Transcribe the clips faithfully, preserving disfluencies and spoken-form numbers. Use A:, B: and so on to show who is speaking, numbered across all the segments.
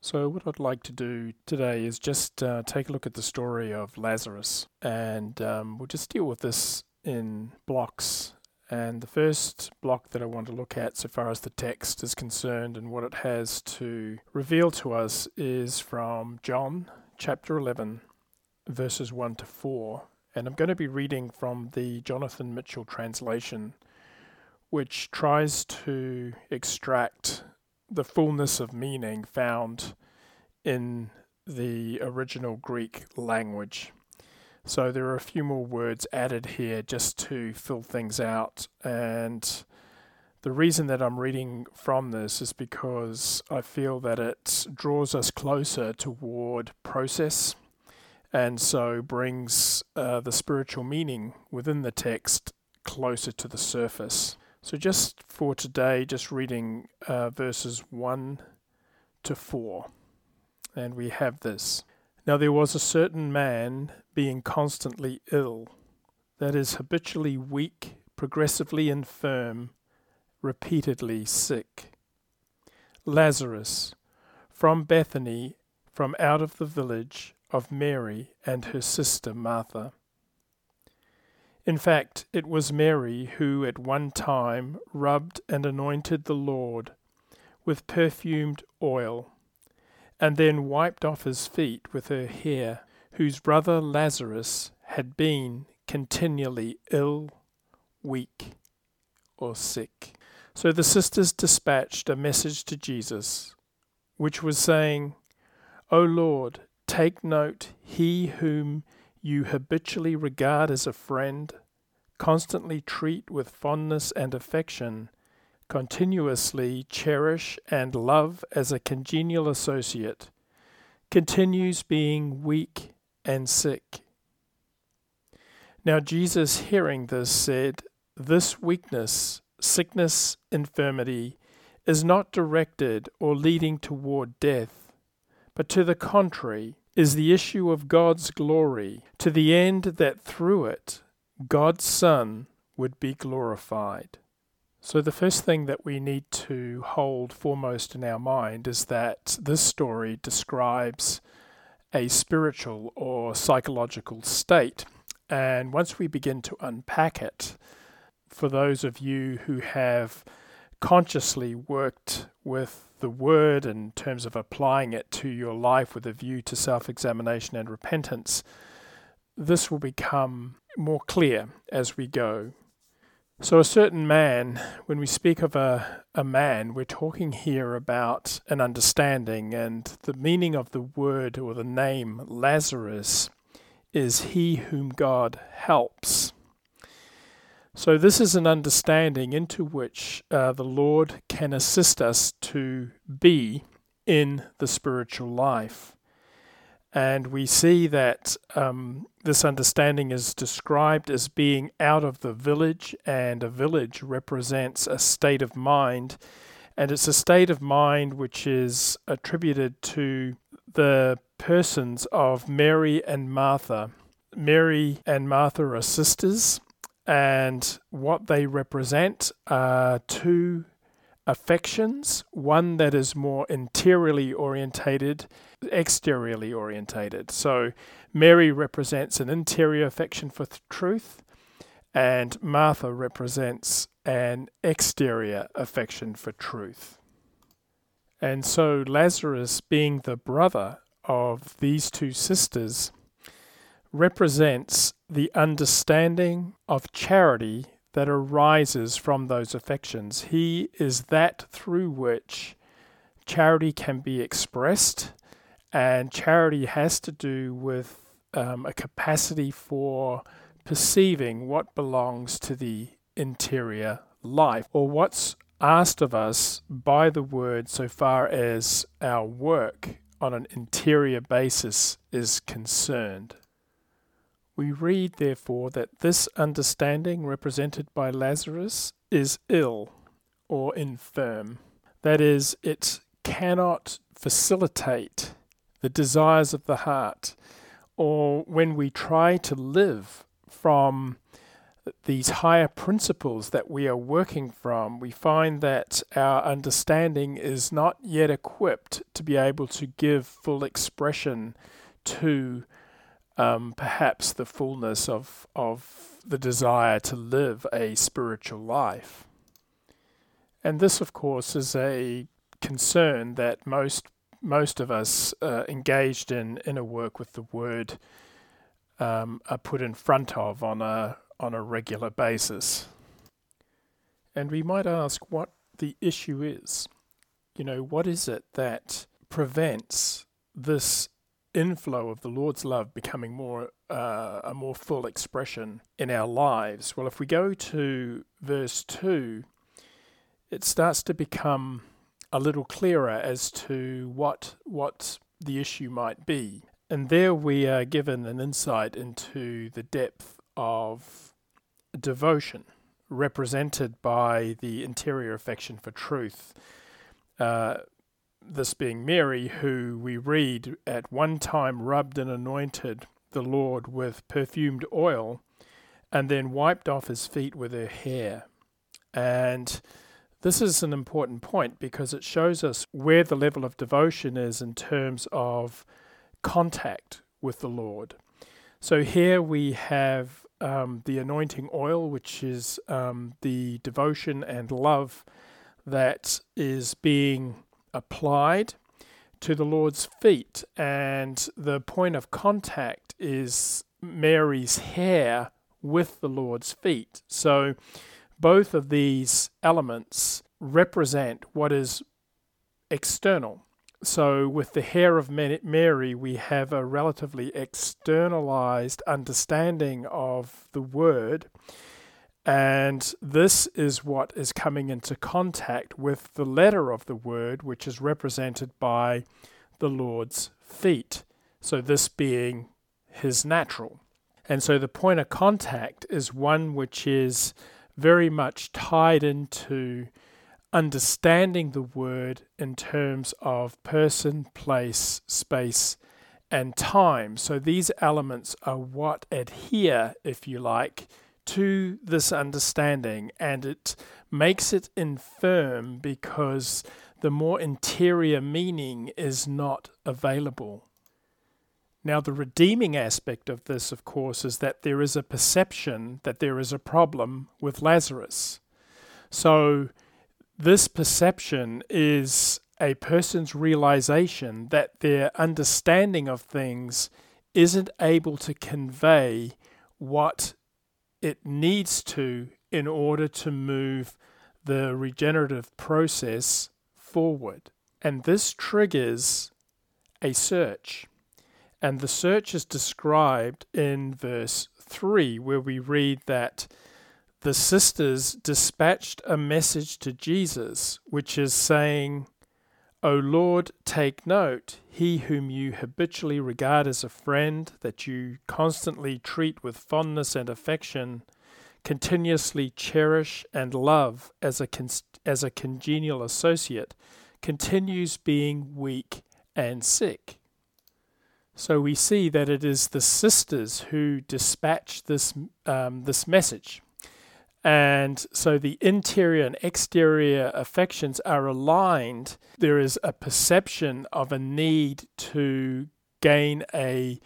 A: So, what I'd like to do today is just uh, take a look at the story of Lazarus, and um, we'll just deal with this in blocks. And the first block that I want to look at, so far as the text is concerned and what it has to reveal to us, is from John chapter eleven, verses one to four. And I'm going to be reading from the Jonathan Mitchell translation, which tries to extract the fullness of meaning found in the original Greek language. So there are a few more words added here just to fill things out. And the reason that I'm reading from this is because I feel that it draws us closer toward process, and so brings uh, the spiritual meaning within the text closer to the surface. So just for today, just reading uh, verses one to four. And we have this. Now there was a certain man being constantly ill, that is habitually weak, progressively infirm, repeatedly sick. Lazarus, from Bethany, from out of the village of Mary and her sister Martha. In fact, it was Mary who at one time rubbed and anointed the Lord with perfumed oil, and then wiped off his feet with her hair, whose brother Lazarus had been continually ill, weak, or sick. So the sisters dispatched a message to Jesus, which was saying, O Lord, take note, he whom you habitually regard as a friend, constantly treat with fondness and affection, continuously cherish and love as a congenial associate, continues being weak and sick. Now Jesus, hearing this, said, This weakness, sickness, infirmity, is not directed or leading toward death, but to the contrary, is the issue of God's glory, to the end that through it God's Son would be glorified. So the first thing that we need to hold foremost in our mind is that this story describes a spiritual or psychological state. And once we begin to unpack it, for those of you who have consciously worked with the word in terms of applying it to your life with a view to self-examination and repentance, this will become more clear as we go. So a certain man, when we speak of a, a man, we're talking here about an understanding, and the meaning of the word or the name Lazarus is he whom God helps. So this is an understanding into which uh, the Lord can assist us to be in the spiritual life. And we see that um, this understanding is described as being out of the village, and a village represents a state of mind. And it's a state of mind which is attributed to the persons of Mary and Martha. Mary and Martha are sisters, and what they represent are two affections, one that is more interiorly orientated, exteriorly orientated. So Mary represents an interior affection for th- truth, and Martha represents an exterior affection for truth. And so Lazarus, being the brother of these two sisters, represents the understanding of charity that arises from those affections. He is that through which charity can be expressed, and charity has to do with um, a capacity for perceiving what belongs to the interior life, or what's asked of us by the word so far as our work on an interior basis is concerned. We read, therefore, that this understanding represented by Lazarus is ill or infirm. That is, it cannot facilitate the desires of the heart, or when we try to live from these higher principles that we are working from, we find that our understanding is not yet equipped to be able to give full expression to um, perhaps the fullness of, of the desire to live a spiritual life. And this, of course, is a concern that most most of us uh, engaged in inner work with the Word um, are put in front of on a on a regular basis. And we might ask what the issue is. You know, what is it that prevents this inflow of the Lord's love becoming more uh, a more full expression in our lives? Well, if we go to verse two, it starts to become a little clearer as to what what the issue might be. And there we are given an insight into the depth of devotion, represented by the interior affection for truth. Uh, this being Mary, who we read at one time rubbed and anointed the Lord with perfumed oil, and then wiped off his feet with her hair. And this is an important point because it shows us where the level of devotion is in terms of contact with the Lord. So here we have um, the anointing oil, which is um, the devotion and love that is being applied to the Lord's feet. And the point of contact is Mary's hair with the Lord's feet. So both of these elements represent what is external. So with the hair of Mary, we have a relatively externalized understanding of the Word, and this is what is coming into contact with the letter of the Word, which is represented by the Lord's feet. So this being his natural. And so the point of contact is one which is very much tied into understanding the Word in terms of person, place, space, and time. So these elements are what adhere, if you like, to this understanding, and it makes it infirm because the more interior meaning is not available. Now, the redeeming aspect of this, of course, is that there is a perception that there is a problem with Lazarus. So this perception is a person's realization that their understanding of things isn't able to convey what it needs to in order to move the regenerative process forward. And this triggers a search. And the search is described in verse three, where we read that the sisters dispatched a message to Jesus, which is saying, "O Lord, take note, he whom you habitually regard as a friend, that you constantly treat with fondness and affection, continuously cherish and love as a con- as a congenial associate, continues being weak and sick." So we see that it is the sisters who dispatch this um, this message. And so the interior and exterior affections are aligned. There is a perception of a need to gain a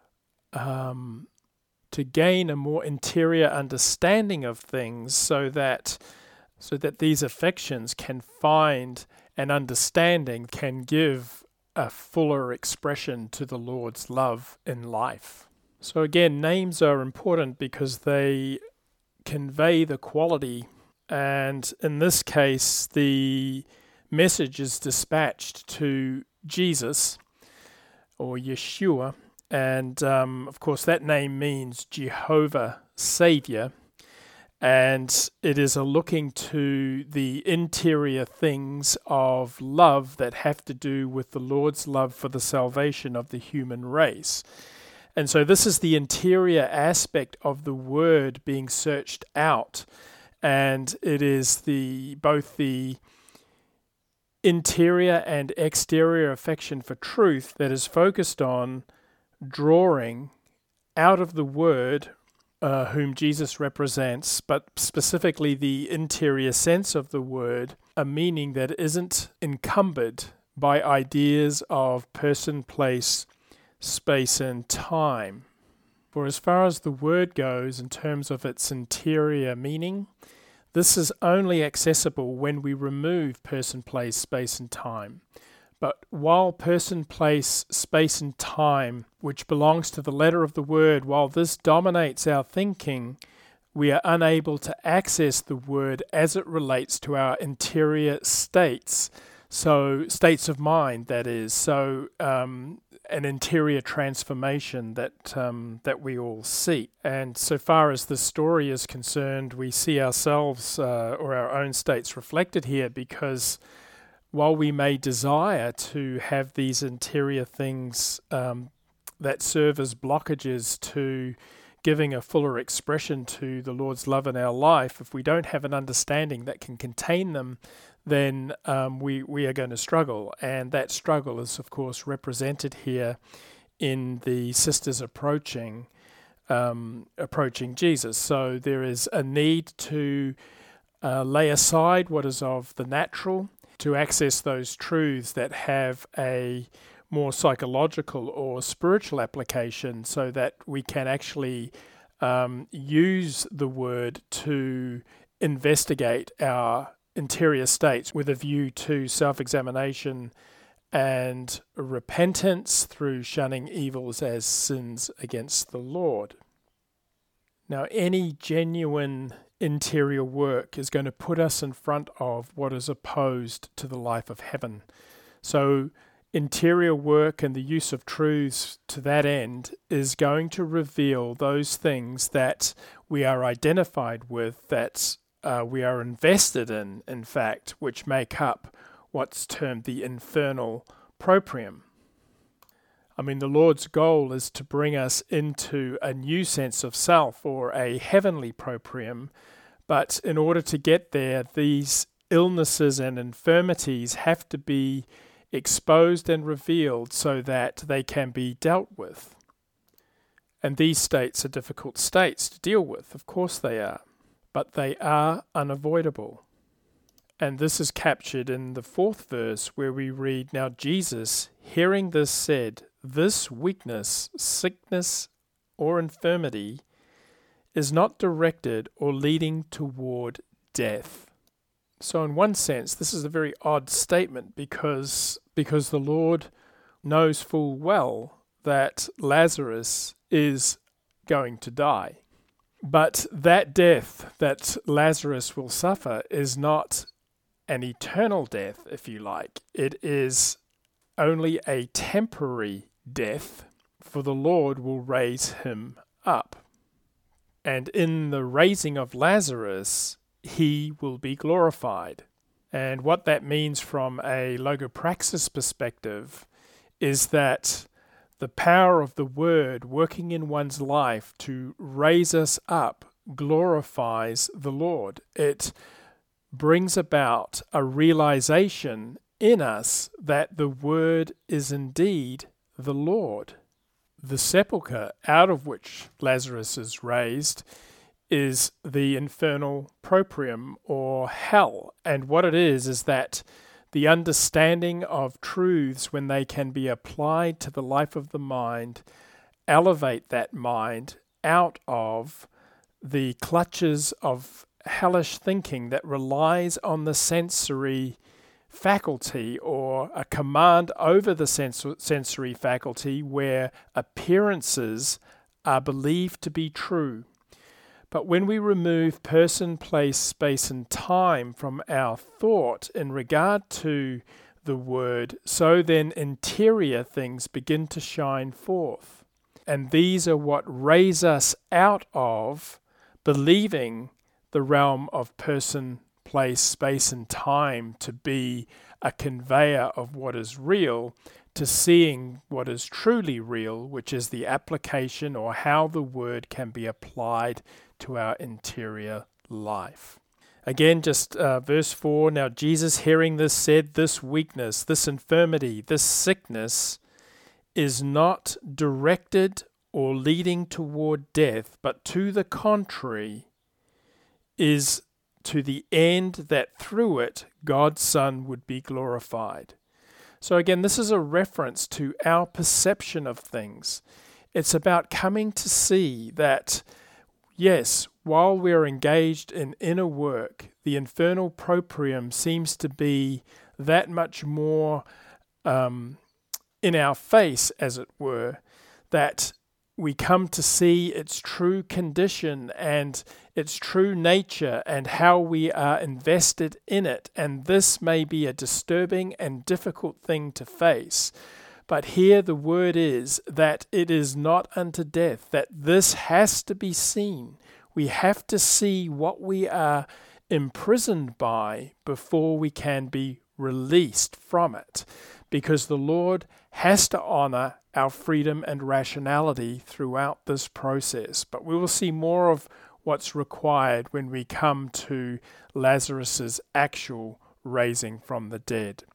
A: um, to gain a more interior understanding of things, so that so that these affections can find an understanding, can give a fuller expression to the Lord's love in life. So again, names are important because they convey the quality, and in this case the message is dispatched to Jesus, or Yeshua, and um, of course that name means Jehovah Savior, and it is a looking to the interior things of love that have to do with the Lord's love for the salvation of the human race. And so this is the interior aspect of the Word being searched out, and it is the both the interior and exterior affection for truth that is focused on drawing out of the Word uh, whom Jesus represents, but specifically the interior sense of the word, a meaning that isn't encumbered by ideas of person, place, space, and time. For as far as the word goes in terms of its interior meaning, this is only accessible when we remove person, place, space, and time. But while person, place, space, and time, which belongs to the letter of the word, while this dominates our thinking, we are unable to access the word as it relates to our interior states. So states of mind, that is. So um, an interior transformation that um, that we all seek. And so far as the story is concerned, we see ourselves uh, or our own states reflected here, because while we may desire to have these interior things um, that serve as blockages to giving a fuller expression to the Lord's love in our life, if we don't have an understanding that can contain them, then um, we, we are going to struggle. And that struggle is, of course, represented here in the sisters approaching um, approaching Jesus. So there is a need to uh, lay aside what is of the natural, to access those truths that have a more psychological or spiritual application, so that we can actually um, use the word to investigate our interior states with a view to self-examination and repentance through shunning evils as sins against the Lord. Now, any genuine interior work is going to put us in front of what is opposed to the life of heaven. So interior work and the use of truths to that end is going to reveal those things that we are identified with, that uh, we are invested in, in fact, which make up what's termed the infernal proprium. I mean, the Lord's goal is to bring us into a new sense of self, or a heavenly proprium, but in order to get there, these illnesses and infirmities have to be exposed and revealed so that they can be dealt with. And these states are difficult states to deal with, of course they are, but they are unavoidable. And this is captured in the fourth verse, where we read, "Now Jesus, hearing this, said, this weakness, sickness, or infirmity is not directed or leading toward death." So in one sense, this is a very odd statement, because because the Lord knows full well that Lazarus is going to die. But that death that Lazarus will suffer is not an eternal death, if you like. It is only a temporary death, for the Lord will raise him up. And in the raising of Lazarus, he will be glorified. And what that means from a logopraxis perspective is that the power of the word working in one's life to raise us up glorifies the Lord. It brings about a realization in us that the word is indeed the Lord. The sepulchre out of which Lazarus is raised is the infernal proprium, or hell. And what it is, is that the understanding of truths, when they can be applied to the life of the mind, elevate that mind out of the clutches of hellish thinking that relies on the sensory faculty, or a command over the sens- sensory faculty, where appearances are believed to be true. But when we remove person, place, space, and time from our thought in regard to the word, so then interior things begin to shine forth. And these are what raise us out of believing the realm of person, place, space, and time to be a conveyor of what is real, to seeing what is truly real, which is the application, or how the word can be applied to our interior life. Again, just uh, verse four, "Now Jesus, hearing this, said, this weakness, this infirmity, this sickness is not directed or leading toward death, but to the contrary, is to the end that through it God's Son would be glorified. So again, this is a reference to our perception of things. It's about coming to see that, yes, while we're engaged in inner work, the infernal proprium seems to be that much more um, in our face, as it were, that we come to see its true condition and its true nature and how we are invested in it. And this may be a disturbing and difficult thing to face. But here the word is that it is not unto death, that this has to be seen. We have to see what we are imprisoned by before we can be released from it, because the Lord has to honor our freedom and rationality throughout this process. But we will see more of what's required when we come to Lazarus's actual raising from the dead.